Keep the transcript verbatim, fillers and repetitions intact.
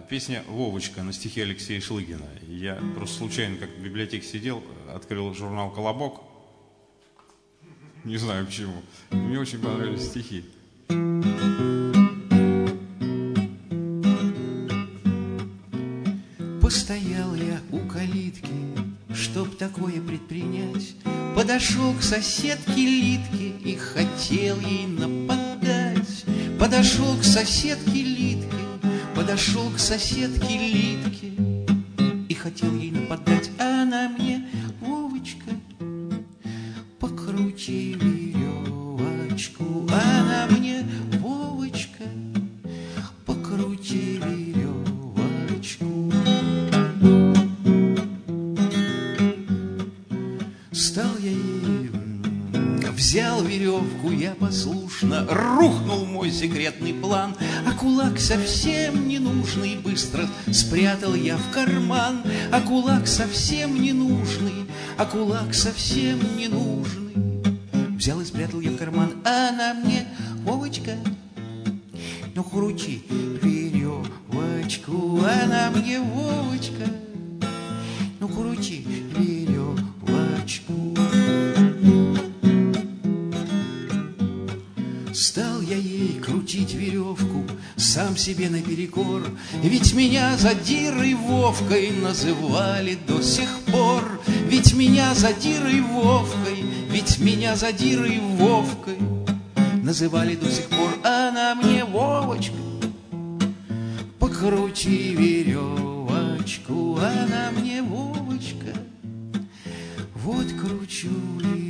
Песня «Вовочка» на стихи Алексея Шлыгина. Я просто случайно, как в библиотеке сидел, открыл журнал «Колобок». Не знаю почему. Мне очень понравились стихи. Постоял я у калитки, чтоб такое предпринять. Подошел к соседке Литке и хотел ей нападать. Подошел к соседке Литке, подошел к соседке Литке и хотел ей нападать. А она мне: Вовочка, покрути веревочку. Она мне: Вовочка, покрути веревочку. Стал я ей, взял веревку, я послушно, рухнул мой секретный план, а кулак совсем ненужный быстро спрятал я в карман. А кулак совсем ненужный, а кулак совсем ненужный взял и спрятал я в карман. А она мне: Вовочка, ну крути веревочку. Она мне: Вовочка, ну крути веревочку. Стал я ей крутить веревку, сам себе наперекор, ведь меня задирой Вовкой называли до сих пор. Ведь меня задирой Вовкой, ведь меня задирой Вовкой называли до сих пор. А она мне: Вовочка, покрути веревочку. Она мне: Вовочка, вот кручу веревочку.